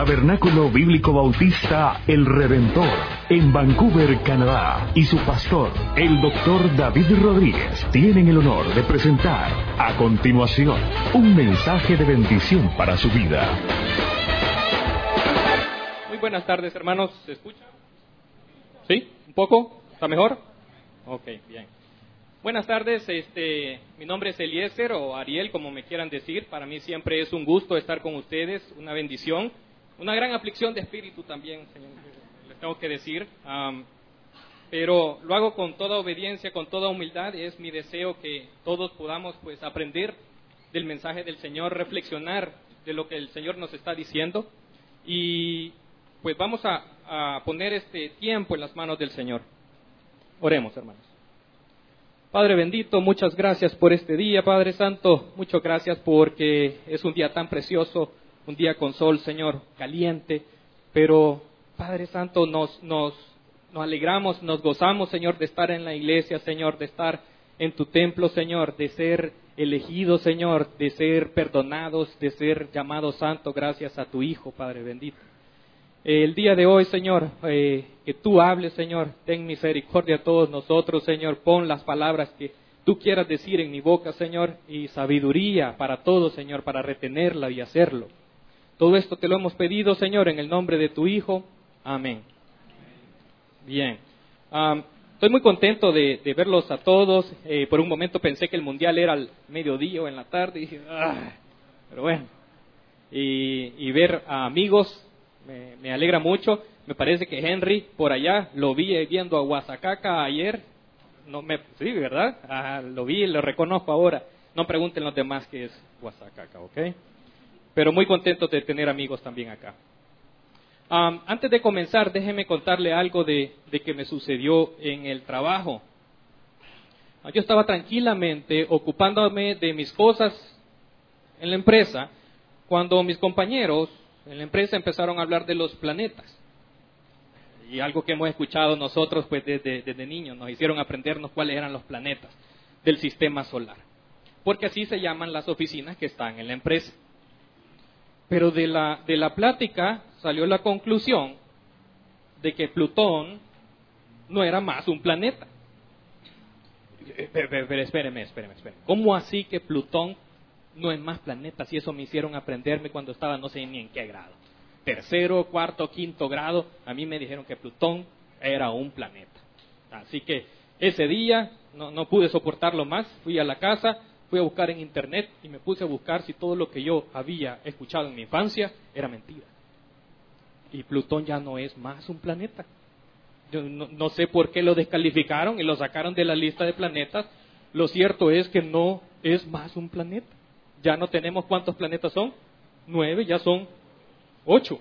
Tabernáculo Bíblico Bautista El Redentor, en Vancouver, Canadá, y su pastor, el Dr. David Rodríguez, tienen el honor de presentar, a continuación, un mensaje de bendición para su vida. Muy buenas tardes, hermanos. ¿Se escucha? ¿Sí? ¿Un poco? ¿Está mejor? Ok, bien. Buenas tardes, mi nombre es Eliezer o Ariel, como me quieran decir. Para mí siempre es un gusto estar con ustedes, una bendición, una gran aflicción de espíritu también, señor, les tengo que decir. Pero lo hago con toda obediencia, con toda humildad. Es mi deseo que todos podamos pues aprender del mensaje del Señor, reflexionar de lo que el Señor nos está diciendo. Y pues vamos a poner este tiempo en las manos del Señor. Oremos, hermanos. Padre bendito, muchas gracias por este día, Padre Santo. Muchas gracias porque es un día tan precioso, un día con sol, Señor, caliente. Pero, Padre Santo, nos alegramos, nos gozamos, Señor, de estar en la iglesia, Señor, de estar en tu templo, Señor, de ser elegidos, Señor, de ser perdonados, de ser llamados santos gracias a tu Hijo, Padre bendito. El día de hoy, Señor, que tú hables, Señor, ten misericordia a todos nosotros, Señor, pon las palabras que tú quieras decir en mi boca, Señor, y sabiduría para todos, Señor, para retenerla y hacerlo. Todo esto te lo hemos pedido, Señor, en el nombre de tu Hijo. Amén. Bien. Estoy muy contento de verlos a todos. Por un momento pensé que el mundial era al mediodía o en la tarde, y dije, pero bueno. Y ver a amigos me alegra mucho. Me parece que Henry, por allá, lo vi viendo a Oaxaca ayer. Sí, ¿verdad? Lo vi, lo reconozco ahora. No pregunten los demás qué es Oaxaca, ¿ok? Pero muy contento de tener amigos también acá. Antes de comenzar, déjeme contarle algo de que me sucedió en el trabajo. Yo estaba tranquilamente ocupándome de mis cosas en la empresa, cuando mis compañeros en la empresa empezaron a hablar de los planetas. Y algo que hemos escuchado nosotros pues desde niños, nos hicieron aprendernos cuáles eran los planetas del sistema solar. Porque así se llaman las oficinas que están en la empresa. Pero de la plática salió la conclusión de que Plutón no era más un planeta. Pero espéreme. ¿Cómo así que Plutón no es más planeta? Si eso me hicieron aprenderme cuando estaba no sé ni en qué grado. Tercero, cuarto, quinto grado, a mí me dijeron que Plutón era un planeta. Así que ese día no pude soportarlo más, fui a la casa, fui a buscar en internet y me puse a buscar si todo lo que yo había escuchado en mi infancia era mentira. Y Plutón ya no es más un planeta. Yo no sé por qué lo descalificaron y lo sacaron de la lista de planetas. Lo cierto es que no es más un planeta. Ya no tenemos cuántos planetas son, 9, ya son 8.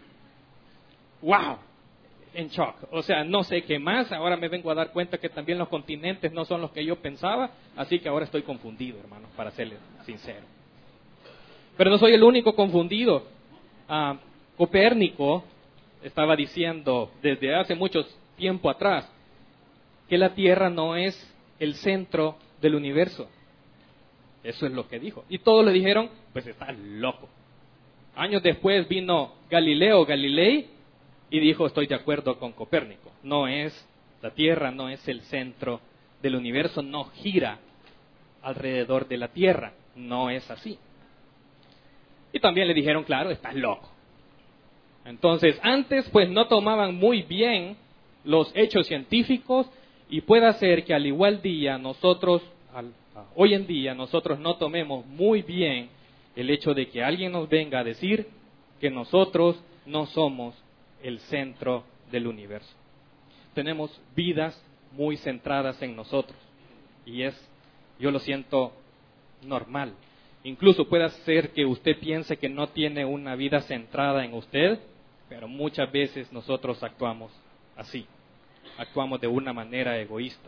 ¡Wow! En shock. O sea, no sé qué más. Ahora me vengo a dar cuenta que también los continentes no son los que yo pensaba. Así que ahora estoy confundido, hermanos, para serles sincero. Pero no soy el único confundido. Copérnico estaba diciendo desde hace mucho tiempo atrás que la Tierra no es el centro del universo. Eso es lo que dijo. Y todos le dijeron, pues estás loco. Años después vino Galileo Galilei y dijo, estoy de acuerdo con Copérnico. La Tierra no es el centro del universo, no gira alrededor de la Tierra. No es así. Y también le dijeron, claro, estás loco. Entonces, antes pues no tomaban muy bien los hechos científicos y puede ser que al igual día hoy en día nosotros no tomemos muy bien el hecho de que alguien nos venga a decir que nosotros no somos el centro del universo. Tenemos vidas muy centradas en nosotros y yo lo siento normal. Incluso puede ser que usted piense que no tiene una vida centrada en usted, pero muchas veces nosotros actuamos así, actuamos de una manera egoísta.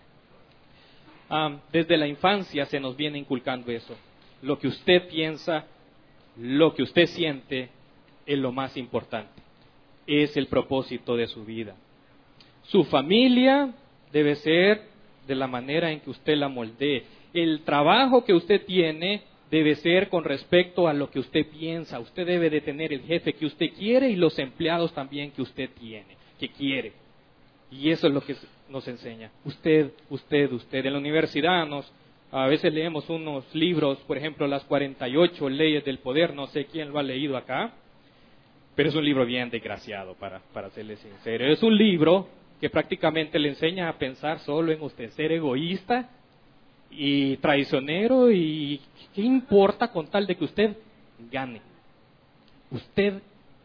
Desde la infancia se nos viene inculcando eso. Lo que usted piensa, lo que usted siente es lo más importante. Es el propósito de su vida. Su familia debe ser de la manera en que usted la moldee. El trabajo que usted tiene debe ser con respecto a lo que usted piensa. Usted debe de tener el jefe que usted quiere y los empleados también que usted tiene, que quiere. Y eso es lo que nos enseña. Usted. En la universidad a veces leemos unos libros, por ejemplo, las 48 leyes del poder, no sé quién lo ha leído acá, pero es un libro bien desgraciado, para serle sincero. Es un libro que prácticamente le enseña a pensar solo en usted, ser egoísta y traicionero, y ¿qué importa con tal de que usted gane? Usted.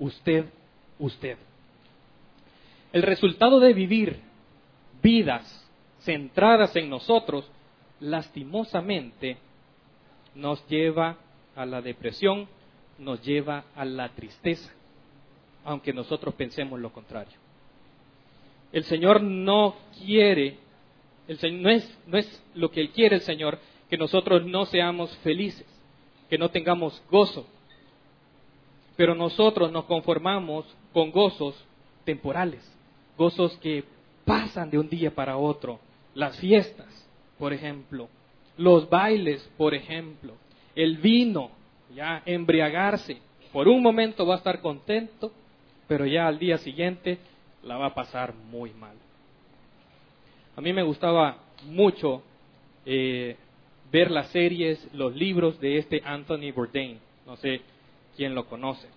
El resultado de vivir vidas centradas en nosotros, lastimosamente, nos lleva a la depresión, nos lleva a la tristeza, aunque nosotros pensemos lo contrario. El Señor no quiere, no es lo que Él quiere el Señor, que nosotros no seamos felices, que no tengamos gozo. Pero nosotros nos conformamos con gozos temporales, gozos que pasan de un día para otro. Las fiestas, por ejemplo, los bailes, por ejemplo, el vino, ya embriagarse. Por un momento va a estar contento, pero ya al día siguiente la va a pasar muy mal. A mí me gustaba mucho ver las series, los libros de Anthony Bourdain. No sé quién lo conoce.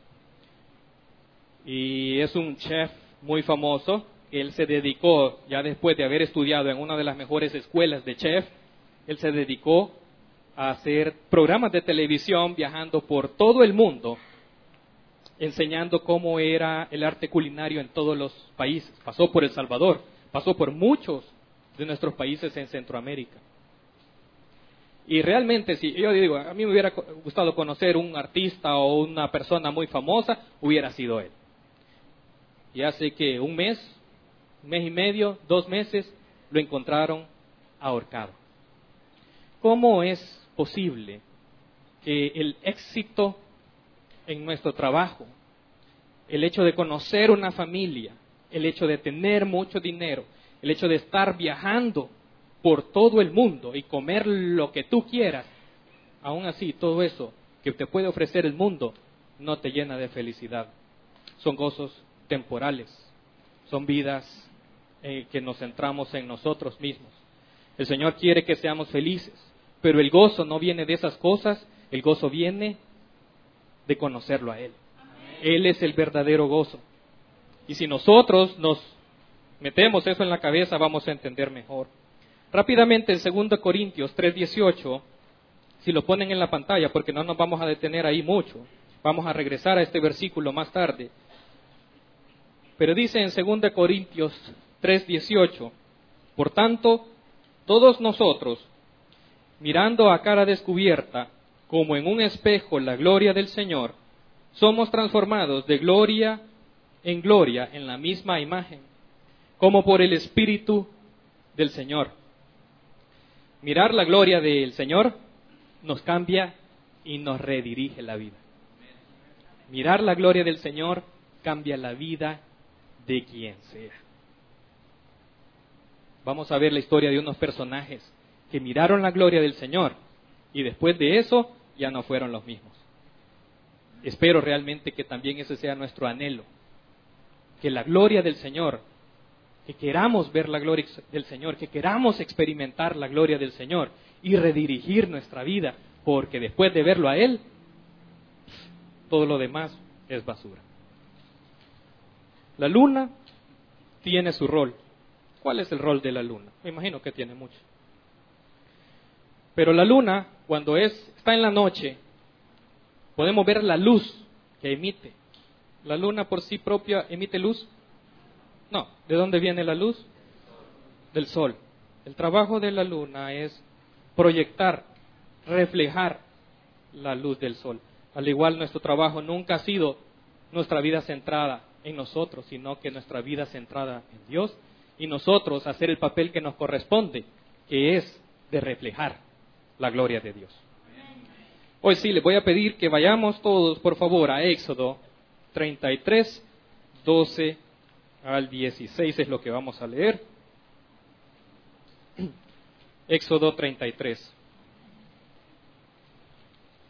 Y es un chef muy famoso. Él se dedicó, ya después de haber estudiado en una de las mejores escuelas de chef, él se dedicó a hacer programas de televisión viajando por todo el mundo, enseñando cómo era el arte culinario en todos los países. Pasó por El Salvador, pasó por muchos de nuestros países en Centroamérica. Y realmente, si yo digo, a mí me hubiera gustado conocer un artista o una persona muy famosa, hubiera sido él. Y hace que un mes y medio, 2 meses, lo encontraron ahorcado. ¿Cómo es posible que el éxito en nuestro trabajo, el hecho de conocer una familia, el hecho de tener mucho dinero, el hecho de estar viajando por todo el mundo y comer lo que tú quieras, aún así todo eso que te puede ofrecer el mundo no te llena de felicidad? Son gozos temporales, son vidas que nos centramos en nosotros mismos. El Señor quiere que seamos felices, pero el gozo no viene de esas cosas, el gozo viene de conocerlo a Él. Él es el verdadero gozo. Y si nosotros nos metemos eso en la cabeza, vamos a entender mejor. Rápidamente, en 2 Corintios 3:18, si lo ponen en la pantalla, porque no nos vamos a detener ahí mucho, vamos a regresar a este versículo más tarde. Pero dice en 2 Corintios 3:18, por tanto, todos nosotros, mirando a cara descubierta, como en un espejo la gloria del Señor, somos transformados de gloria en la misma imagen, como por el Espíritu del Señor. Mirar la gloria del Señor nos cambia y nos redirige la vida. Mirar la gloria del Señor cambia la vida de quien sea. Vamos a ver la historia de unos personajes que miraron la gloria del Señor y después de eso ya no fueron los mismos. Espero realmente que también ese sea nuestro anhelo, que la gloria del Señor, que queramos ver la gloria del Señor, que queramos experimentar la gloria del Señor y redirigir nuestra vida, porque después de verlo a Él, todo lo demás es basura. La luna tiene su rol. ¿Cuál es el rol de la luna? Me imagino que tiene mucho. Pero la luna, cuando está en la noche, podemos ver la luz que emite. ¿La luna por sí propia emite luz? No. ¿De dónde viene la luz? Del sol. El trabajo de la luna es proyectar, reflejar la luz del sol. Al igual, nuestro trabajo nunca ha sido nuestra vida centrada en nosotros, sino que nuestra vida centrada en Dios y nosotros hacer el papel que nos corresponde, que es de reflejar la gloria de Dios. Hoy sí, les voy a pedir que vayamos todos, por favor, a Éxodo 33, 12 al 16 es lo que vamos a leer. Éxodo 33.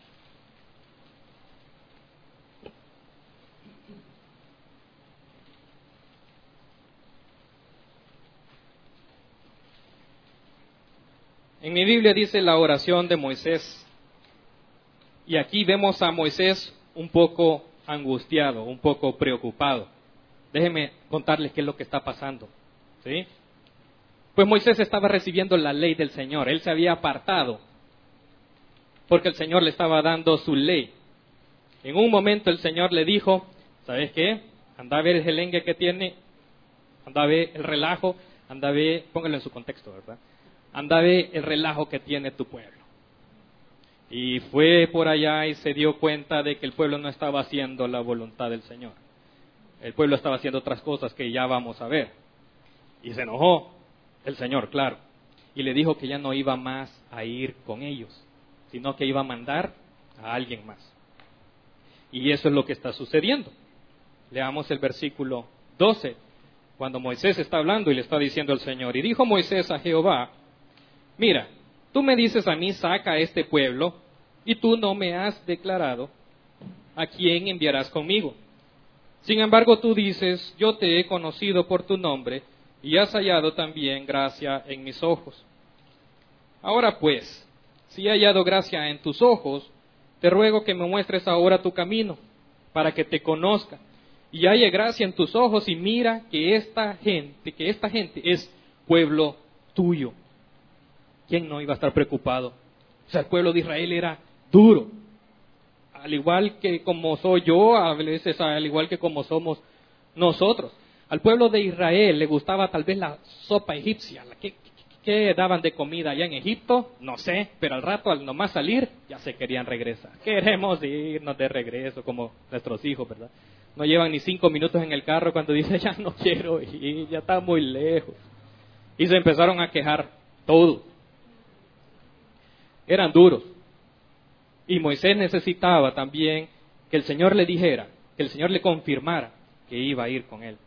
En mi Biblia dice la oración de Moisés. Y aquí vemos a Moisés un poco angustiado, un poco preocupado. Déjenme contarles qué es lo que está pasando, ¿sí? Pues Moisés estaba recibiendo la ley del Señor. Él se había apartado porque el Señor le estaba dando su ley. En un momento el Señor le dijo, ¿sabes qué? Anda a ver el gelengue que tiene, anda a ver el relajo, anda a ver, póngalo en su contexto, ¿verdad? Anda a ver el relajo que tiene tu pueblo. Y fue por allá y se dio cuenta de que el pueblo no estaba haciendo la voluntad del Señor. El pueblo estaba haciendo otras cosas que ya vamos a ver. Y se enojó el Señor, claro. Y le dijo que ya no iba más a ir con ellos, sino que iba a mandar a alguien más. Y eso es lo que está sucediendo. Leamos el versículo 12, cuando Moisés está hablando y le está diciendo al Señor. Y dijo Moisés a Jehová, mira, tú me dices a mí, saca a este pueblo, y tú no me has declarado a quién enviarás conmigo. Sin embargo, tú dices, yo te he conocido por tu nombre, y has hallado también gracia en mis ojos. Ahora pues, si he hallado gracia en tus ojos, te ruego que me muestres ahora tu camino, para que te conozca, y halle gracia en tus ojos, y mira que esta gente es pueblo tuyo. ¿Quién no iba a estar preocupado? O sea, el pueblo de Israel era duro, al igual que como soy yo, a veces al igual que como somos nosotros. Al pueblo de Israel le gustaba tal vez la sopa egipcia. ¿Qué daban de comida allá en Egipto? No sé, pero al rato, al nomás salir, ya se querían regresar. Queremos irnos de regreso, como nuestros hijos, ¿verdad? No llevan ni 5 minutos en el carro cuando dicen, ya no quiero ir, ya está muy lejos. Y se empezaron a quejar todos. Eran duros. Y Moisés necesitaba también que el Señor le dijera, que el Señor le confirmara que iba a ir con él.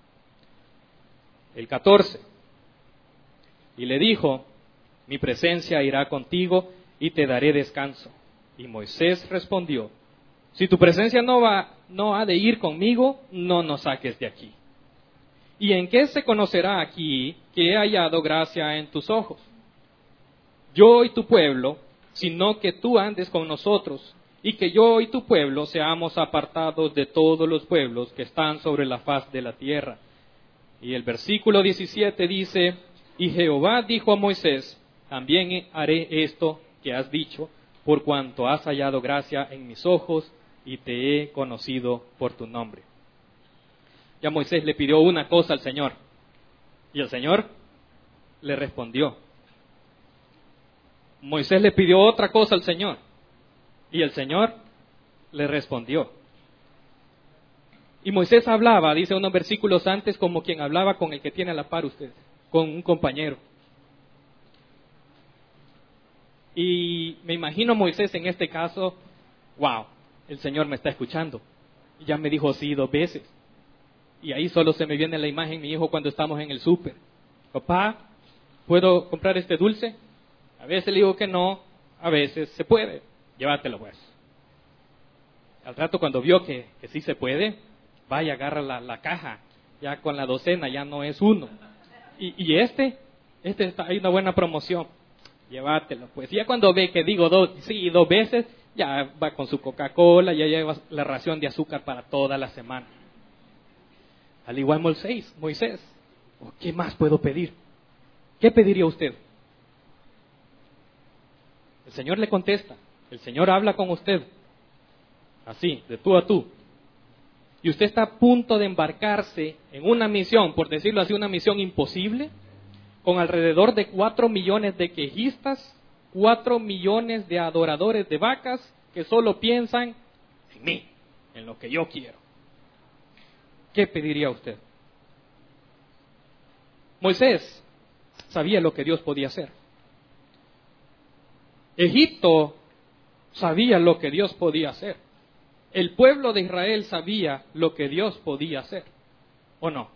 El 14. Y le dijo, mi presencia irá contigo y te daré descanso. Y Moisés respondió, si tu presencia no ha de ir conmigo, no nos saques de aquí. ¿Y en qué se conocerá aquí que he hallado gracia en tus ojos? Yo y tu pueblo, sino que tú andes con nosotros, y que yo y tu pueblo seamos apartados de todos los pueblos que están sobre la faz de la tierra. Y el versículo 17 dice, y Jehová dijo a Moisés, también haré esto que has dicho, por cuanto has hallado gracia en mis ojos, y te he conocido por tu nombre. Ya Moisés le pidió una cosa al Señor, y el Señor le respondió. Moisés le pidió otra cosa al Señor, y el Señor le respondió. Y Moisés hablaba, dice unos versículos antes, como quien hablaba con el que tiene a la par usted, con un compañero. Y me imagino Moisés en este caso, wow, el Señor me está escuchando. Y ya me dijo sí 2 veces. Y ahí solo se me viene la imagen, mi hijo, cuando estamos en el súper. Papá, ¿puedo comprar este dulce? A veces le digo que no, a veces se puede. Llévatelo pues. Al rato cuando vio que sí se puede, vaya, agarra la caja, ya con la docena, ya no es uno. Y este hay una buena promoción, llévatelo. Pues ya cuando ve que digo 2 veces, ya va con su Coca-Cola, ya lleva la ración de azúcar para toda la semana. Al igual Moisés, ¿qué más puedo pedir? ¿Qué pediría usted? El Señor le contesta, el Señor habla con usted, así, de tú a tú. Y usted está a punto de embarcarse en una misión, por decirlo así, una misión imposible, con alrededor de 4 millones de quejistas, 4 millones de adoradores de vacas que solo piensan en mí, en lo que yo quiero. ¿Qué pediría usted? Moisés sabía lo que Dios podía hacer. Egipto sabía lo que Dios podía hacer. El pueblo de Israel sabía lo que Dios podía hacer, ¿o no?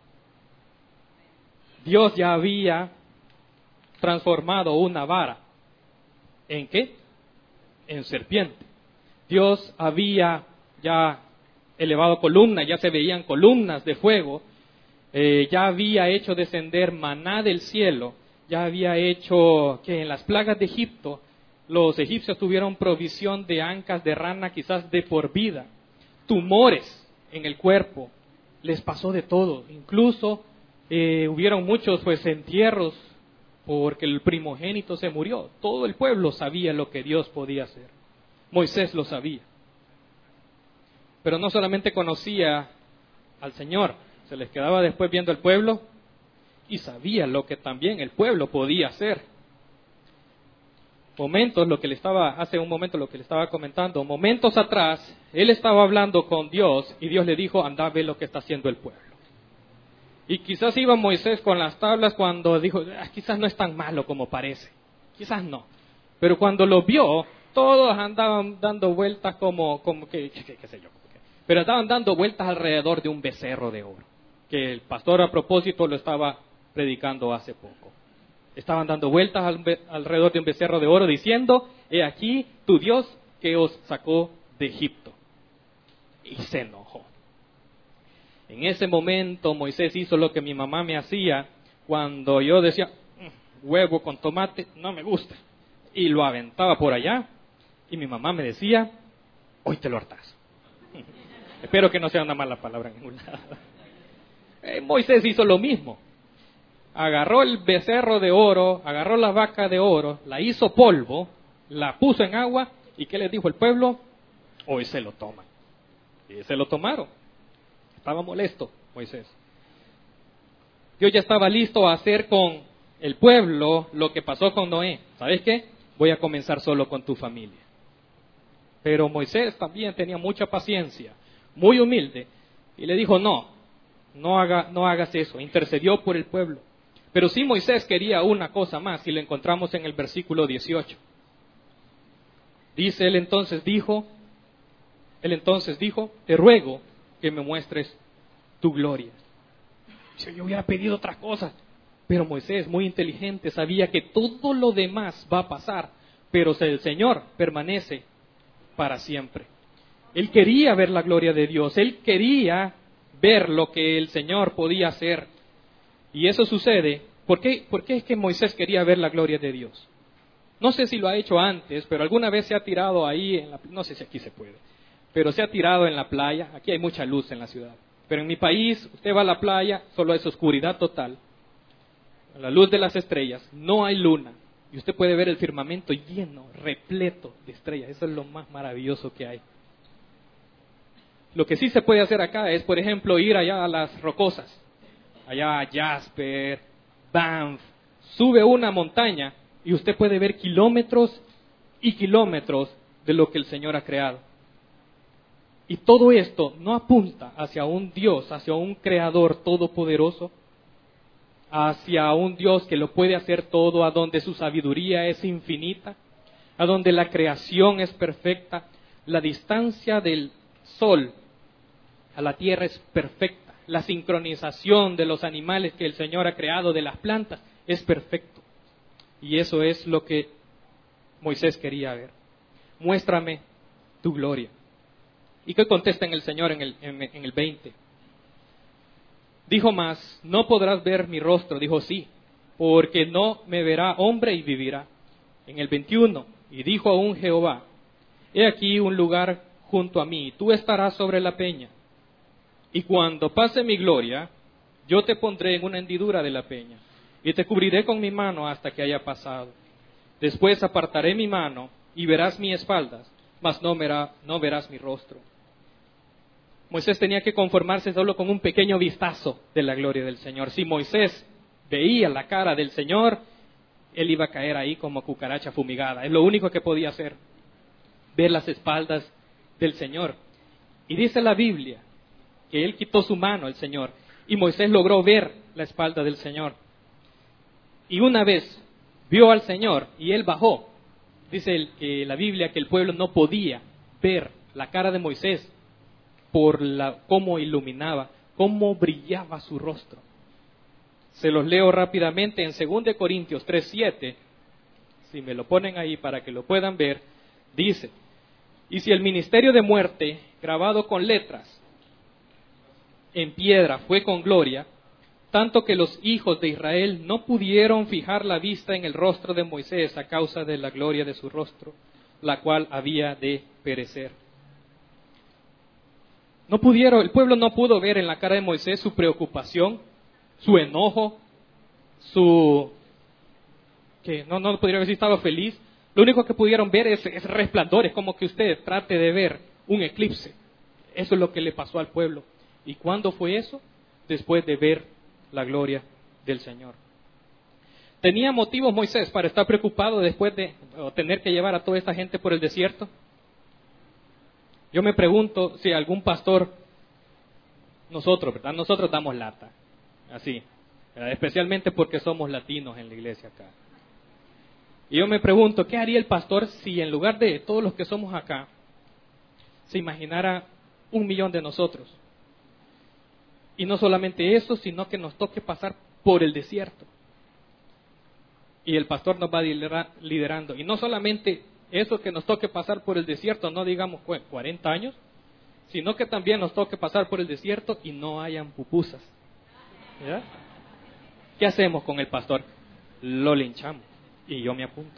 Dios ya había transformado una vara. ¿En qué? En serpiente. Dios había ya elevado columnas, ya se veían columnas de fuego, ya había hecho descender maná del cielo, ya había hecho que en las plagas de Egipto los egipcios tuvieron provisión de ancas de rana quizás de por vida, tumores en el cuerpo, les pasó de todo, incluso hubieron muchos pues entierros porque el primogénito se murió. Todo el pueblo sabía lo que Dios podía hacer. Moisés lo sabía. Pero no solamente conocía al Señor, se les quedaba después viendo el pueblo y sabía lo que también el pueblo podía hacer. Hace un momento lo que le estaba comentando, momentos atrás, él estaba hablando con Dios y Dios le dijo, anda a ver lo que está haciendo el pueblo. Y quizás iba Moisés con las tablas cuando dijo, quizás no es tan malo como parece, quizás no. Pero cuando lo vio, todos andaban dando vueltas qué sé yo, pero estaban dando vueltas alrededor de un becerro de oro, que el pastor a propósito lo estaba predicando hace poco. Estaban dando vueltas alrededor de un becerro de oro diciendo, he aquí tu Dios que os sacó de Egipto. Y se enojó. En ese momento Moisés hizo lo que mi mamá me hacía cuando yo decía, huevo con tomate, no me gusta. Y lo aventaba por allá y mi mamá me decía, hoy te lo hartás. Espero que no sea una mala palabra en ningún lado. Moisés hizo lo mismo. Agarró el becerro de oro, agarró la vaca de oro, la hizo polvo, la puso en agua, ¿y qué les dijo el pueblo? Hoy se lo toman. Y se lo tomaron. Estaba molesto Moisés. Dios ya estaba listo a hacer con el pueblo lo que pasó con Noé. ¿Sabes qué? Voy a comenzar solo con tu familia. Pero Moisés también tenía mucha paciencia, muy humilde, y le dijo, no hagas eso, intercedió por el pueblo. Pero sí Moisés quería una cosa más, y lo encontramos en el versículo 18. Dice, él entonces dijo, te ruego que me muestres tu gloria. Dice, yo hubiera pedido otra cosa, pero Moisés, muy inteligente, sabía que todo lo demás va a pasar, pero el Señor permanece para siempre. Él quería ver la gloria de Dios, él quería ver lo que el Señor podía hacer. Y eso sucede, ¿por qué es que Moisés quería ver la gloria de Dios? No sé si lo ha hecho antes, pero alguna vez se ha tirado ahí, no sé si aquí se puede, pero se ha tirado en la playa. Aquí hay mucha luz en la ciudad, pero en mi país usted va a la playa, solo es oscuridad total, la luz de las estrellas, no hay luna, y usted puede ver el firmamento lleno, repleto de estrellas. Eso es lo más maravilloso que hay. Lo que sí se puede hacer acá es, por ejemplo, ir allá a las Rocosas, allá a Jasper, Banff, sube una montaña y usted puede ver kilómetros y kilómetros de lo que el Señor ha creado. Y todo esto no apunta hacia un Dios, hacia un Creador todopoderoso, hacia un Dios que lo puede hacer todo, a donde su sabiduría es infinita, a donde la creación es perfecta, la distancia del sol a la tierra es perfecta, la sincronización de los animales que el Señor ha creado, de las plantas, es perfecto. Y eso es lo que Moisés quería ver. Muéstrame tu gloria. ¿Y qué contesta en el Señor en el 20? Dijo más, no podrás ver mi rostro. Dijo, sí, porque no me verá hombre y vivirá. En el 21, y dijo aún Jehová, he aquí un lugar junto a mí, tú estarás sobre la peña. Y cuando pase mi gloria, yo te pondré en una hendidura de la peña, y te cubriré con mi mano hasta que haya pasado. Después apartaré mi mano, y verás mi espaldas, mas no verás mi rostro. Moisés tenía que conformarse solo con un pequeño vistazo de la gloria del Señor. Si Moisés veía la cara del Señor, él iba a caer ahí como cucaracha fumigada. Es lo único que podía hacer, ver las espaldas del Señor. Y dice la Biblia que él quitó su mano, el Señor, y Moisés logró ver la espalda del Señor. Y una vez vio al Señor y él bajó. Dice la Biblia que el pueblo no podía ver la cara de Moisés por cómo iluminaba, cómo brillaba su rostro. Se los leo rápidamente en 2 Corintios 3:7. Si me lo ponen ahí para que lo puedan ver, dice, y si el ministerio de muerte grabado con letras en piedra fue con gloria, tanto que los hijos de Israel no pudieron fijar la vista en el rostro de Moisés a causa de la gloria de su rostro, la cual había de perecer. El pueblo no pudo ver en la cara de Moisés su preocupación, su enojo, que no podría haber estado feliz. Lo único que pudieron ver es resplandor, es como que usted trate de ver un eclipse. Eso es lo que le pasó al pueblo. ¿Y cuándo fue eso? Después de ver la gloria del Señor. ¿Tenía motivos Moisés para estar preocupado después de tener que llevar a toda esta gente por el desierto? Yo me pregunto si algún pastor, nosotros damos lata, así, ¿verdad? Especialmente porque somos latinos en la iglesia acá. Y yo me pregunto, ¿qué haría el pastor si en lugar de todos los que somos acá, se imaginara 1 millón de nosotros? Y no solamente eso, sino que nos toque pasar por el desierto. Y el pastor nos va liderando. Y no solamente eso, que nos toque pasar por el desierto, no digamos 40 años, sino que también nos toque pasar por el desierto y no hayan pupusas. ¿Ya? ¿Qué hacemos con el pastor? Lo linchamos. Y yo me apunto.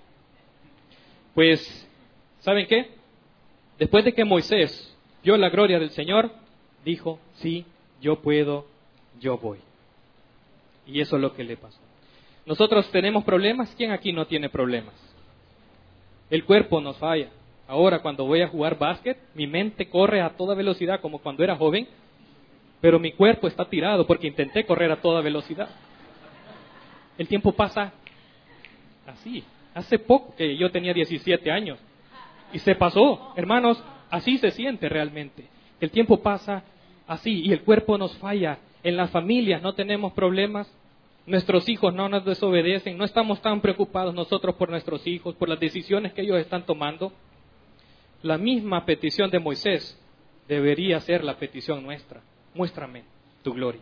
Pues, ¿saben qué? Después de que Moisés vio la gloria del Señor, dijo, sí, yo puedo, yo voy. Y eso es lo que le pasó. Nosotros tenemos problemas. ¿Quién aquí no tiene problemas? El cuerpo nos falla. Ahora, cuando voy a jugar básquet, mi mente corre a toda velocidad como cuando era joven, pero mi cuerpo está tirado porque intenté correr a toda velocidad. El tiempo pasa así. Hace poco que yo tenía 17 años y se pasó. Hermanos, así se siente realmente. El tiempo pasa así y el cuerpo nos falla. En las familias no tenemos problemas. Nuestros hijos no nos desobedecen. No estamos tan preocupados nosotros por nuestros hijos, por las decisiones que ellos están tomando. La misma petición de Moisés debería ser la petición nuestra. Muéstrame tu gloria.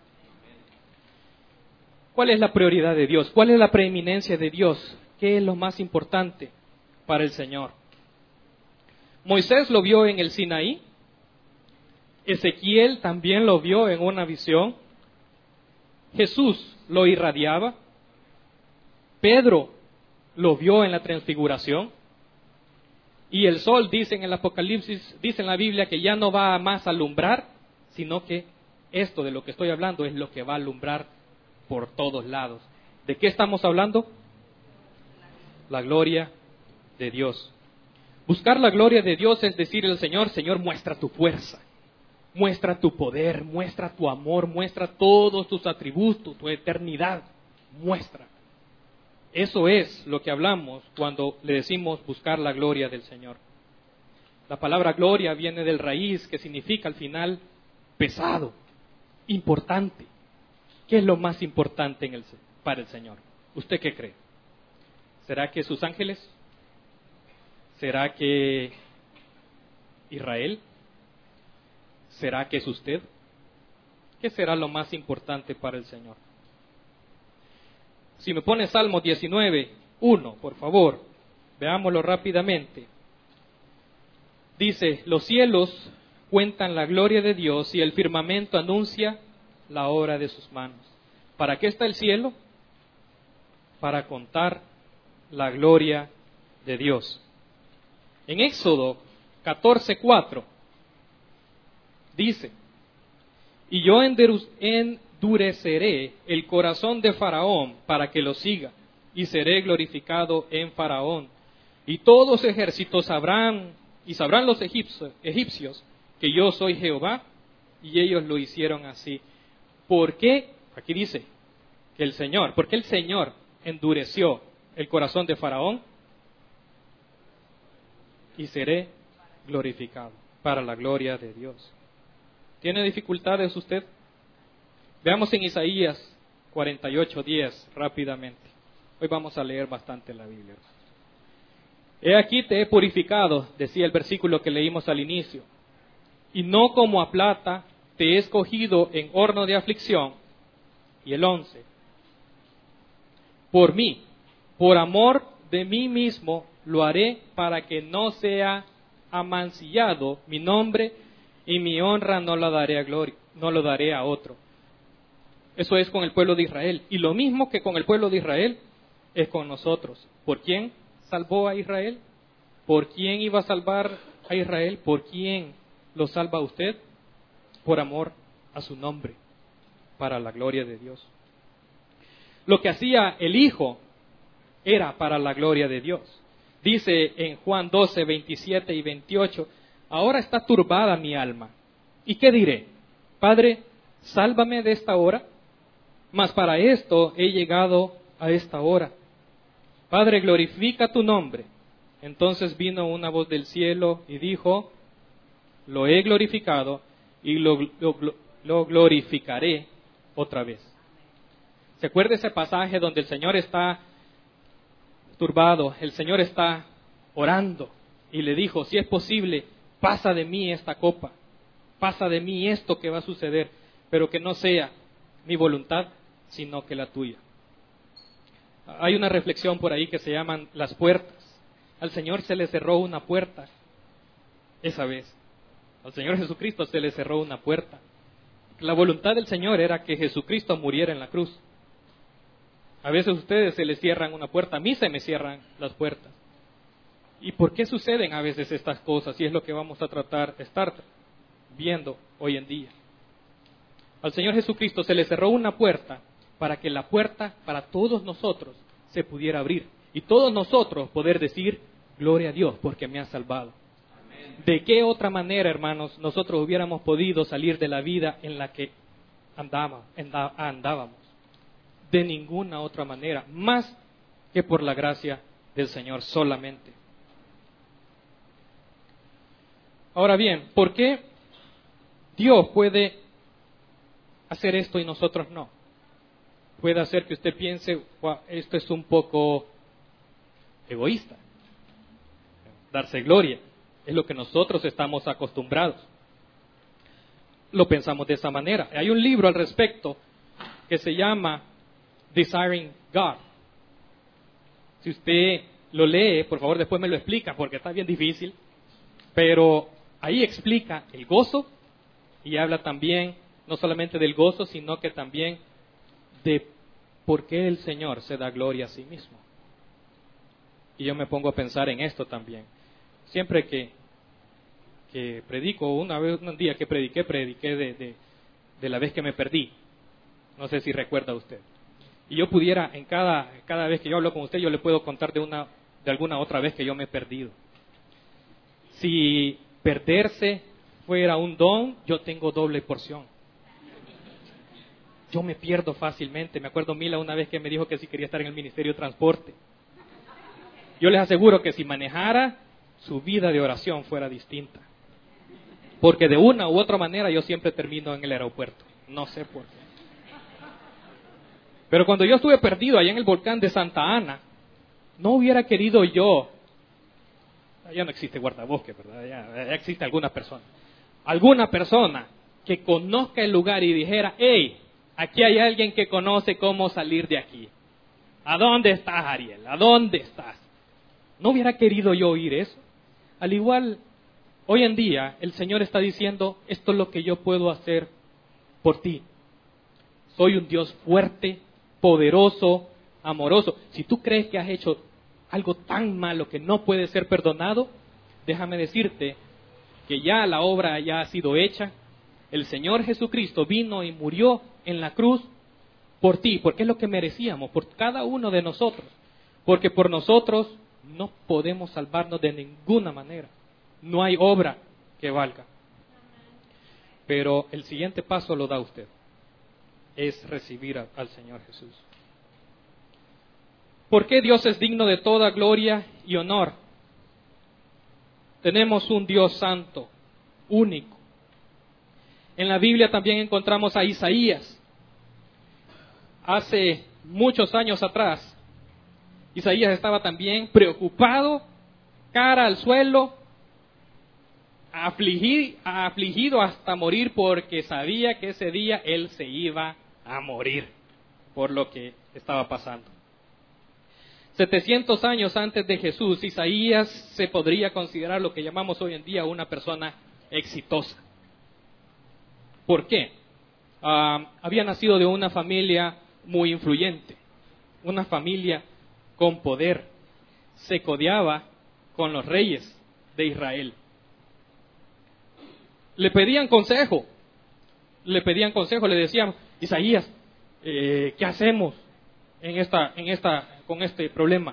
¿Cuál es la prioridad de Dios? ¿Cuál es la preeminencia de Dios? ¿Qué es lo más importante para el Señor? Moisés lo vio en el Sinaí. Ezequiel también lo vio en una visión. Jesús lo irradiaba. Pedro lo vio en la transfiguración. Y el sol, dice en el Apocalipsis, dice en la Biblia que ya no va más a alumbrar, sino que esto de lo que estoy hablando es lo que va a alumbrar por todos lados. ¿De qué estamos hablando? La gloria de Dios. Buscar la gloria de Dios es decirle al Señor, Señor, muestra tu fuerza, muestra tu poder, muestra tu amor, muestra todos tus atributos, tu eternidad, muestra. Eso es lo que hablamos cuando le decimos buscar la gloria del Señor. La palabra gloria viene del raíz, que significa al final pesado, importante. ¿Qué es lo más importante para el Señor? ¿Usted qué cree? ¿Será que sus ángeles? ¿Será que Israel? ¿Será que es usted? ¿Qué será lo más importante para el Señor? Si me pone Salmo 19:1, por favor, veámoslo rápidamente. Dice, los cielos cuentan la gloria de Dios y el firmamento anuncia la obra de sus manos. ¿Para qué está el cielo? Para contar la gloria de Dios. En Éxodo 14:4 dice, y yo endureceré el corazón de Faraón para que lo siga, y seré glorificado en Faraón. Y todos los ejércitos sabrán los egipcios que yo soy Jehová, y ellos lo hicieron así. ¿Por qué? Aquí dice que ¿por qué el Señor endureció el corazón de Faraón? Y seré glorificado para la gloria de Dios. ¿Tiene dificultades usted? Veamos en Isaías 48:10 rápidamente. Hoy vamos a leer bastante la Biblia. He aquí te he purificado, decía el versículo que leímos al inicio, y no como a plata te he escogido en horno de aflicción. Y el 11, por mí, por amor de mí mismo, lo haré para que no sea amancillado mi nombre, y mi honra no lo daré a otro. Eso es con el pueblo de Israel. Y lo mismo que con el pueblo de Israel es con nosotros. ¿Por quién salvó a Israel? ¿Por quién iba a salvar a Israel? ¿Por quién lo salva a usted? Por amor a su nombre, para la gloria de Dios. Lo que hacía el Hijo era para la gloria de Dios. Dice en Juan 12, 27 y 28, ahora está turbada mi alma. ¿Y qué diré? Padre, sálvame de esta hora, mas para esto he llegado a esta hora. Padre, glorifica tu nombre. Entonces vino una voz del cielo y dijo, lo he glorificado y lo glorificaré otra vez. ¿Se acuerda ese pasaje donde el Señor está turbado, el Señor está orando y le dijo, si es posible, pasa de mí esta copa, pasa de mí esto que va a suceder, pero que no sea mi voluntad, sino que la tuya? Hay una reflexión por ahí que se llaman las puertas. Al Señor se le cerró una puerta esa vez. Al Señor Jesucristo se le cerró una puerta. La voluntad del Señor era que Jesucristo muriera en la cruz. A veces a ustedes se les cierran una puerta, a mí se me cierran las puertas. ¿Y por qué suceden a veces estas cosas? Y es lo que vamos a tratar de estar viendo hoy en día. Al Señor Jesucristo se le cerró una puerta para que la puerta para todos nosotros se pudiera abrir. Y todos nosotros poder decir, gloria a Dios porque me ha salvado. Amén. ¿De qué otra manera, hermanos, nosotros hubiéramos podido salir de la vida en la que andábamos? De ninguna otra manera, más que por la gracia del Señor solamente. Ahora bien, ¿por qué Dios puede hacer esto y nosotros no? Puede hacer que usted piense, wow, esto es un poco egoísta. Darse gloria es lo que nosotros estamos acostumbrados. Lo pensamos de esa manera. Hay un libro al respecto que se llama Desiring God. Si usted lo lee, por favor después me lo explica porque está bien difícil, pero ahí explica el gozo y habla también no solamente del gozo, sino que también de por qué el Señor se da gloria a sí mismo. Y yo me pongo a pensar en esto también. Siempre que predico, un día que prediqué de la vez que me perdí. No sé si recuerda usted. Y yo pudiera, en cada vez que yo hablo con usted, yo le puedo contar de alguna otra vez que yo me he perdido. Si perderse fuera un don, yo tengo doble porción. Yo me pierdo fácilmente. Me acuerdo Mila una vez que me dijo que si quería estar en el Ministerio de Transporte. Yo les aseguro que si manejara, su vida de oración fuera distinta. Porque de una u otra manera yo siempre termino en el aeropuerto. No sé por qué. Pero cuando yo estuve perdido allá en el volcán de Santa Ana, no hubiera querido yo, ya no existe guardabosques, ¿verdad? Ya existe alguna persona que conozca el lugar y dijera, hey, aquí hay alguien que conoce cómo salir de aquí. ¿A dónde estás, Ariel? ¿A dónde estás? No hubiera querido yo oír eso. Al igual, hoy en día el Señor está diciendo, esto es lo que yo puedo hacer por ti. Soy un Dios fuerte, poderoso, amoroso. Si tú crees que has hecho algo tan malo que no puede ser perdonado, déjame decirte que ya la obra ya ha sido hecha. El Señor Jesucristo vino y murió en la cruz por ti, porque es lo que merecíamos, por cada uno de nosotros. Porque por nosotros no podemos salvarnos de ninguna manera. No hay obra que valga. Pero el siguiente paso lo da usted. Es recibir al Señor Jesús. ¿Por qué Dios es digno de toda gloria y honor? Tenemos un Dios santo, único. En la Biblia también encontramos a Isaías. Hace muchos años atrás, Isaías estaba también preocupado, cara al suelo, afligido hasta morir porque sabía que ese día él se iba a morir por lo que estaba pasando. 700 años antes de Jesús, Isaías se podría considerar lo que llamamos hoy en día una persona exitosa. ¿Por qué? había nacido de una familia muy influyente, una familia con poder. Se codeaba con los reyes de Israel. Le pedían consejo, le decían: Isaías, ¿qué hacemos con este problema?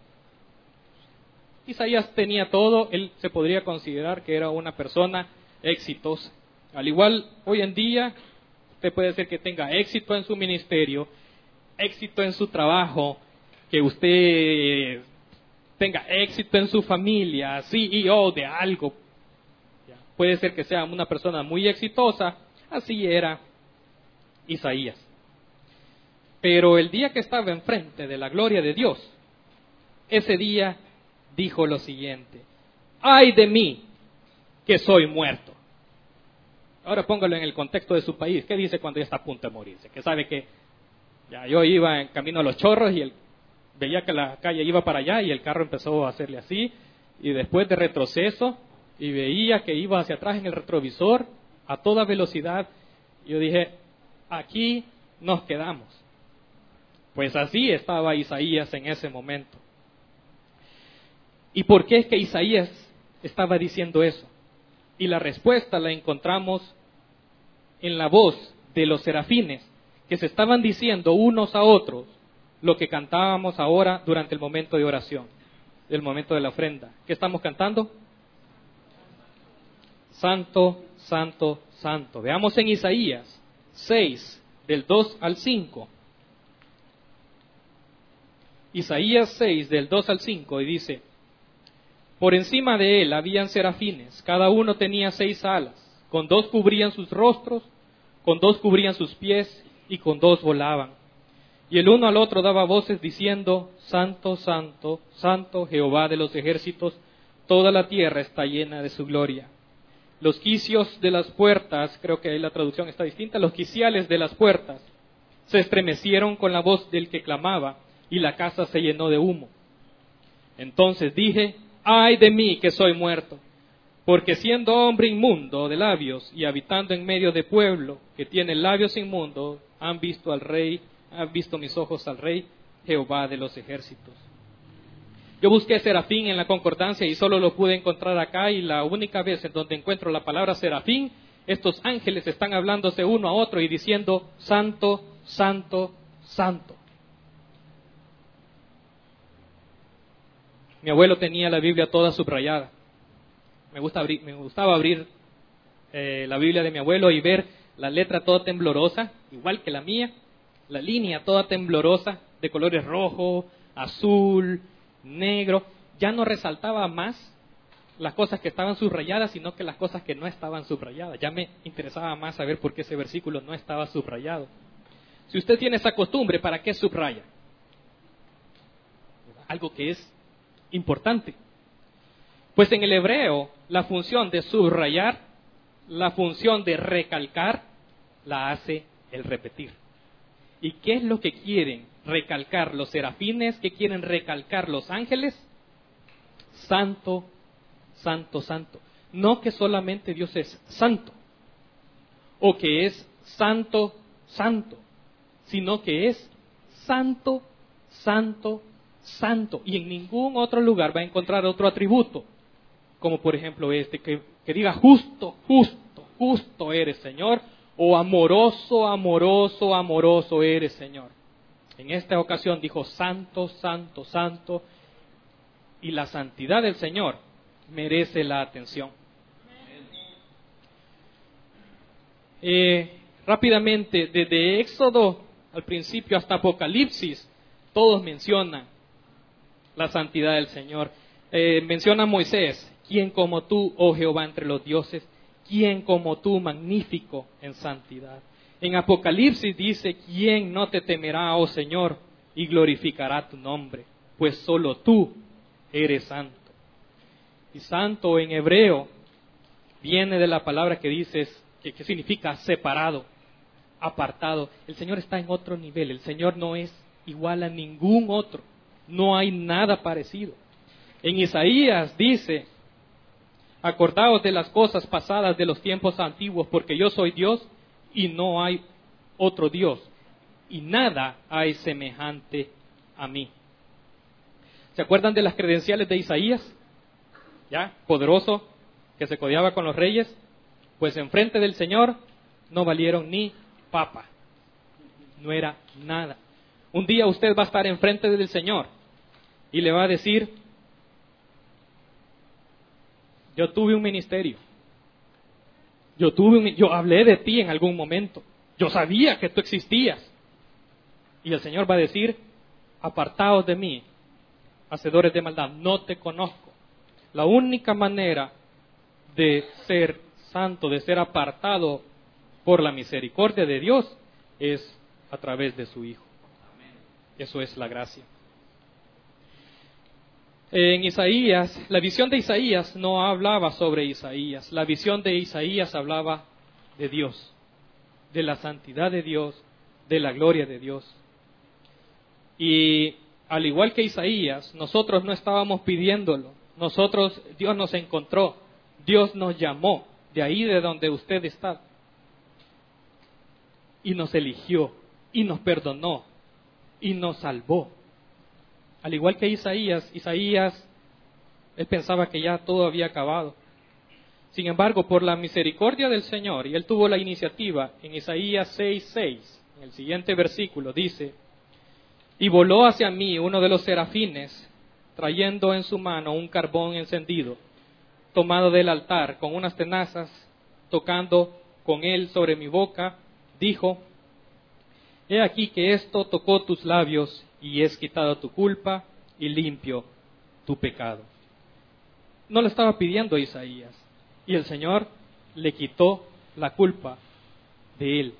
Isaías tenía todo, él se podría considerar que era una persona exitosa. Al igual, hoy en día, usted puede ser que tenga éxito en su ministerio, éxito en su trabajo, que usted tenga éxito en su familia, CEO de algo. Puede ser que sea una persona muy exitosa, así era Isaías. Pero el día que estaba enfrente de la gloria de Dios, ese día dijo lo siguiente: ¡ay de mí, que soy muerto! Ahora póngalo en el contexto de su país. ¿Qué dice cuando ya está a punto de morirse? Que sabe que ya yo iba en camino a Los Chorros y veía que la calle iba para allá y el carro empezó a hacerle así, y después de retroceso, y veía que iba hacia atrás en el retrovisor a toda velocidad. Yo dije: aquí nos quedamos. Pues así estaba Isaías en ese momento. ¿Y por qué es que Isaías estaba diciendo eso? Y la respuesta la encontramos en la voz de los serafines, que se estaban diciendo unos a otros lo que cantábamos ahora durante el momento de oración, el momento de la ofrenda. ¿Qué estamos cantando? Santo, santo, santo. Veamos en Isaías 6, del 2 al 5. Isaías 6, del 2 al 5, y dice: por encima de él habían serafines, cada uno tenía 6 alas, con 2 cubrían sus rostros, con 2 cubrían sus pies, y con 2 volaban. Y el uno al otro daba voces diciendo: Santo, santo, santo, Jehová de los ejércitos, toda la tierra está llena de su gloria. Los quicios de las puertas, creo que ahí la traducción está distinta, los quiciales de las puertas se estremecieron con la voz del que clamaba, y la casa se llenó de humo. Entonces dije: ¡ay de mí, que soy muerto! Porque siendo hombre inmundo de labios y habitando en medio de pueblo que tiene labios inmundos, han visto mis ojos al Rey, Jehová de los ejércitos. Yo busqué serafín en la concordancia y solo lo pude encontrar acá, y la única vez en donde encuentro la palabra serafín, estos ángeles están hablándose uno a otro y diciendo: Santo, santo, santo. Mi abuelo tenía la Biblia toda subrayada. Me gustaba abrir la Biblia de mi abuelo y ver la letra toda temblorosa, igual que la mía, la línea toda temblorosa, de colores rojo, azul, negro. Ya no resaltaba más las cosas que estaban subrayadas, sino que las cosas que no estaban subrayadas. Ya me interesaba más saber por qué ese versículo no estaba subrayado. Si usted tiene esa costumbre, ¿para qué subraya? Algo que es importante. Pues en el hebreo, la función de subrayar, la función de recalcar, la hace el repetir. ¿Y qué es lo que quieren recalcar los serafines? ¿Qué quieren recalcar los ángeles? Santo, santo, santo. No que solamente Dios es santo, o que es santo, santo, sino que es santo, santo, santo. Y en ningún otro lugar va a encontrar otro atributo, como por ejemplo que diga justo, justo, justo eres, Señor, o amoroso, amoroso, amoroso eres, Señor. En esta ocasión dijo santo, santo, santo, y la santidad del Señor merece la atención. Rápidamente, desde Éxodo al principio hasta Apocalipsis, todos mencionan la santidad del Señor. Menciona a Moisés: ¿quién como tú, oh Jehová, entre los dioses? ¿Quién como tú, magnífico en santidad? En Apocalipsis dice: ¿quién no te temerá, oh Señor, y glorificará tu nombre? Pues solo tú eres santo. Y santo en hebreo viene de la palabra que dices, que significa separado, apartado. El Señor está en otro nivel. El Señor no es igual a ningún otro. No hay nada parecido. En Isaías dice: acordaos de las cosas pasadas de los tiempos antiguos, porque yo soy Dios y no hay otro Dios, y nada hay semejante a mí. ¿Se acuerdan de las credenciales de Isaías? ¿Ya? Poderoso, que se codeaba con los reyes. Pues enfrente del Señor no valieron ni papa. No era nada. Un día usted va a estar enfrente del Señor y le va a decir: yo tuve un ministerio. Yo hablé de ti en algún momento. Yo sabía que tú existías. Y el Señor va a decir: apartaos de mí, hacedores de maldad, no te conozco. La única manera de ser santo, de ser apartado por la misericordia de Dios, es a través de su Hijo. Eso es la gracia. En Isaías, la visión de Isaías no hablaba sobre Isaías. La visión de Isaías hablaba de Dios, de la santidad de Dios, de la gloria de Dios. Y al igual que Isaías, nosotros no estábamos pidiéndolo. Dios nos encontró, Dios nos llamó, de ahí de donde usted está. Y nos eligió, y nos perdonó, y nos salvó. Al igual que Isaías, él pensaba que ya todo había acabado. Sin embargo, por la misericordia del Señor, y él tuvo la iniciativa, en Isaías 6:6, en el siguiente versículo, dice: y voló hacia mí uno de los serafines, trayendo en su mano un carbón encendido, tomado del altar, con unas tenazas, tocando con él sobre mi boca, dijo: he aquí que esto tocó tus labios, y es quitado tu culpa, y limpio tu pecado. No le estaba pidiendo a Isaías, y el Señor le quitó la culpa de él.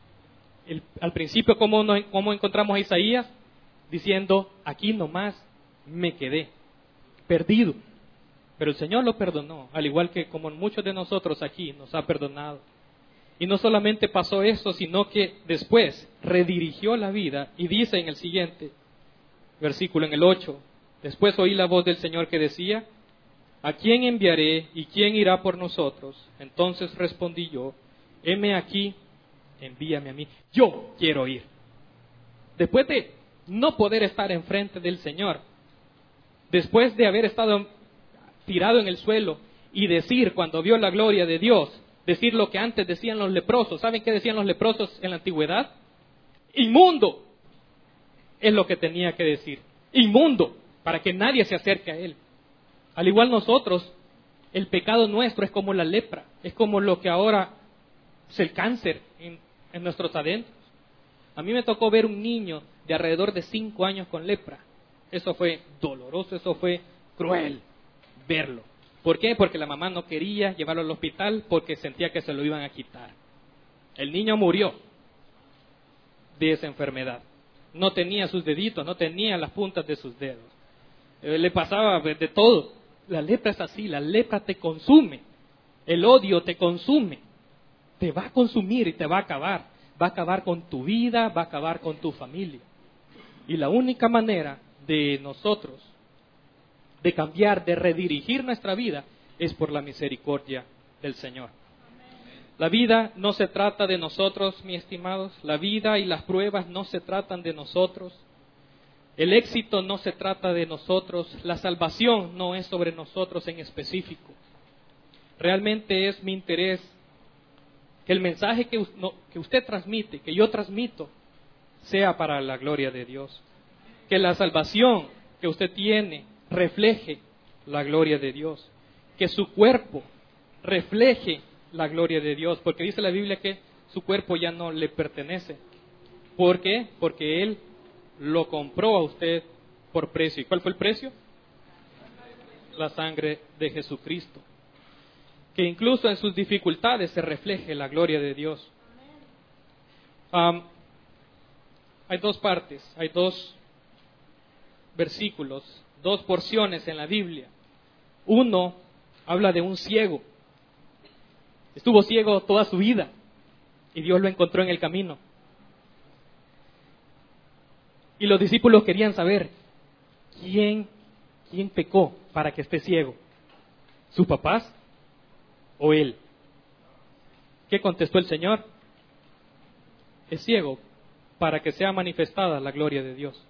Al principio, ¿cómo encontramos a Isaías? Diciendo: aquí nomás me quedé, perdido. Pero el Señor lo perdonó, al igual que como muchos de nosotros aquí nos ha perdonado. Y no solamente pasó eso, sino que después redirigió la vida, y dice en el siguiente versículo, en el 8, después oí la voz del Señor que decía: ¿a quién enviaré y quién irá por nosotros? Entonces respondí yo: heme aquí, envíame a mí. Yo quiero ir. Después de no poder estar enfrente del Señor, después de haber estado tirado en el suelo y decir, cuando vio la gloria de Dios, decir lo que antes decían los leprosos. ¿Saben qué decían los leprosos en la antigüedad? Inmundo es lo que tenía que decir. Inmundo, para que nadie se acerque a él. Al igual nosotros, el pecado nuestro es como la lepra, es como lo que ahora es el cáncer en nuestros adentros. A mí me tocó ver un niño de alrededor de 5 años con lepra. Eso fue doloroso, eso fue cruel verlo. ¿Por qué? Porque la mamá no quería llevarlo al hospital porque sentía que se lo iban a quitar. El niño murió de esa enfermedad. No tenía sus deditos, no tenía las puntas de sus dedos. Le pasaba de todo. La lepra es así, la lepra te consume. El odio te consume. Te va a consumir y te va a acabar. Va a acabar con tu vida, va a acabar con tu familia. Y la única manera de nosotros de cambiar, de redirigir nuestra vida, es por la misericordia del Señor. La vida no se trata de nosotros, mis estimados. La vida y las pruebas no se tratan de nosotros. El éxito no se trata de nosotros. La salvación no es sobre nosotros en específico. Realmente es mi interés que el mensaje que usted transmite, que yo transmito, sea para la gloria de Dios. Que la salvación que usted tiene refleje la gloria de Dios. Que su cuerpo refleje la gloria de Dios. Porque dice la Biblia que su cuerpo ya no le pertenece. ¿Por qué? Porque Él lo compró a usted por precio. ¿Y cuál fue el precio? La sangre de Jesucristo. Que incluso en sus dificultades se refleje la gloria de Dios. Hay 2 partes, hay 2 versículos, 2 porciones en la Biblia. Uno habla de un ciego. Estuvo ciego toda su vida y Dios lo encontró en el camino. Y los discípulos querían saber, ¿quién pecó para que esté ciego? ¿Sus papás o él? ¿Qué contestó el Señor? es ciego para que sea manifestada la gloria de Dios.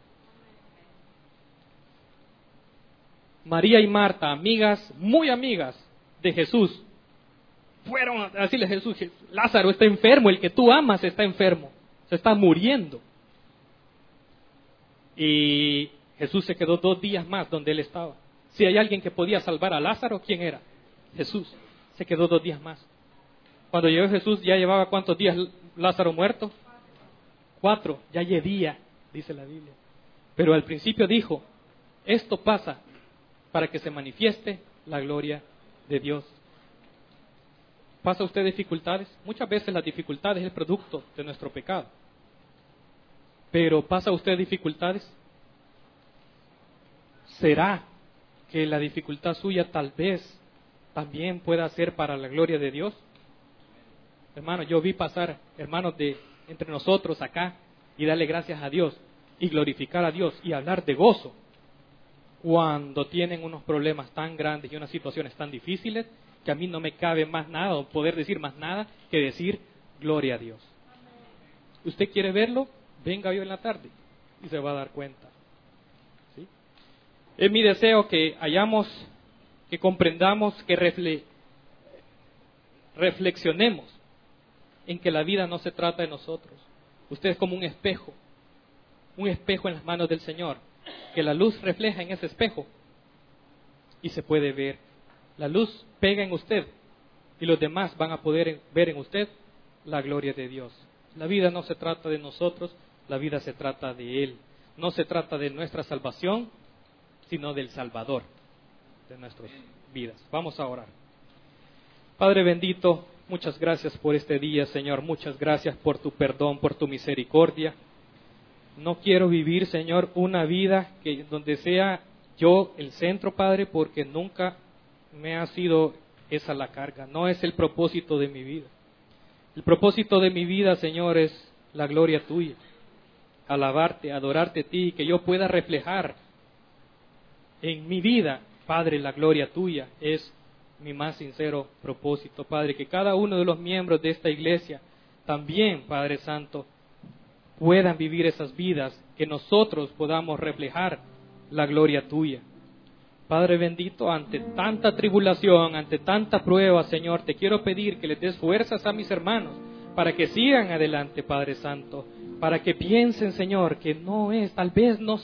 María y Marta, amigas, muy amigas de Jesús, fueron a decirle a Jesús: Lázaro está enfermo, el que tú amas está enfermo, se está muriendo. Y Jesús se quedó 2 días más donde él estaba. Si hay alguien que podía salvar a Lázaro, ¿quién era? Jesús. Se quedó 2 días más. Cuando llegó Jesús, ya llevaba ¿cuántos días Lázaro muerto? 4, ya llovía, dice la Biblia. Pero al principio dijo: esto pasa para que se manifieste la gloria de Dios. ¿Pasa usted dificultades? Muchas veces las dificultades es el producto de nuestro pecado. Pero ¿pasa usted dificultades? ¿Será que la dificultad suya tal vez también pueda ser para la gloria de Dios? Hermano, yo vi pasar hermanos entre nosotros acá y darle gracias a Dios y glorificar a Dios y hablar de gozo cuando tienen unos problemas tan grandes y unas situaciones tan difíciles que a mí no me cabe más nada o poder decir más nada que decir gloria a Dios. ¿Usted quiere verlo? Venga hoy en la tarde y se va a dar cuenta. ¿Sí? Es mi deseo que que comprendamos, que reflexionemos en que la vida no se trata de nosotros. Usted es como un espejo en las manos del Señor, que la luz refleja en ese espejo y se puede ver. La luz pega en usted y los demás van a poder ver en usted la gloria de Dios. La vida no se trata de nosotros, la vida se trata de Él. No se trata de nuestra salvación, sino del Salvador de nuestras vidas. Vamos a orar. Padre bendito, muchas gracias por este día, Señor. Muchas gracias por tu perdón, por tu misericordia. No quiero vivir, Señor, una vida donde sea yo el centro, Padre, porque nunca me ha sido esa la carga. No es el propósito de mi vida. El propósito de mi vida, Señor, es la gloria tuya. Alabarte, adorarte a ti, que yo pueda reflejar en mi vida, Padre, la gloria tuya. Es mi más sincero propósito, Padre, que cada uno de los miembros de esta iglesia también, Padre Santo, puedan vivir esas vidas, que nosotros podamos reflejar la gloria tuya. Padre bendito, ante tanta tribulación, ante tanta prueba, Señor, te quiero pedir que les des fuerzas a mis hermanos para que sigan adelante, Padre Santo, para que piensen, Señor, que tal vez no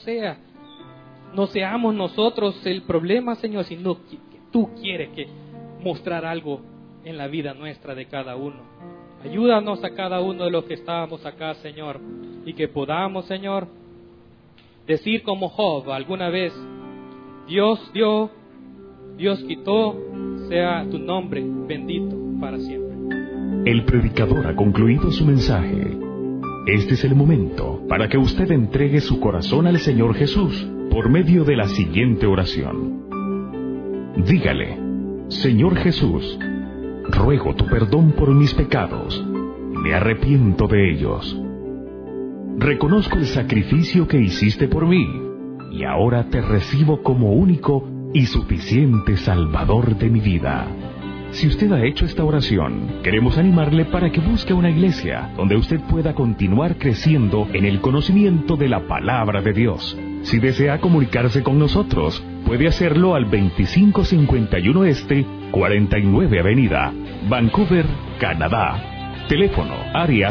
seamos nosotros el problema, Señor, sino que tú quieres mostrar algo en la vida nuestra de cada uno. Ayúdanos a cada uno de los que estábamos acá, Señor, y que podamos, Señor, decir como Job alguna vez: Dios dio, Dios quitó, sea tu nombre bendito para siempre. El predicador ha concluido su mensaje. Este es el momento para que usted entregue su corazón al Señor Jesús por medio de la siguiente oración. Dígale: Señor Jesús, ruego tu perdón por mis pecados. Me arrepiento de ellos. Reconozco el sacrificio que hiciste por mí y ahora te recibo como único y suficiente Salvador de mi vida. Si usted ha hecho esta oración, queremos animarle para que busque una iglesia donde usted pueda continuar creciendo en el conocimiento de la palabra de Dios. Si desea comunicarse con nosotros, puede hacerlo al 2551 Este, 49 Avenida, Vancouver, Canadá. Teléfono área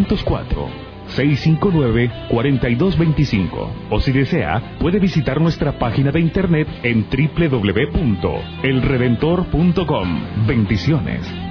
604-659-4225. O si desea, puede visitar nuestra página de internet en www.elredentor.com. Bendiciones.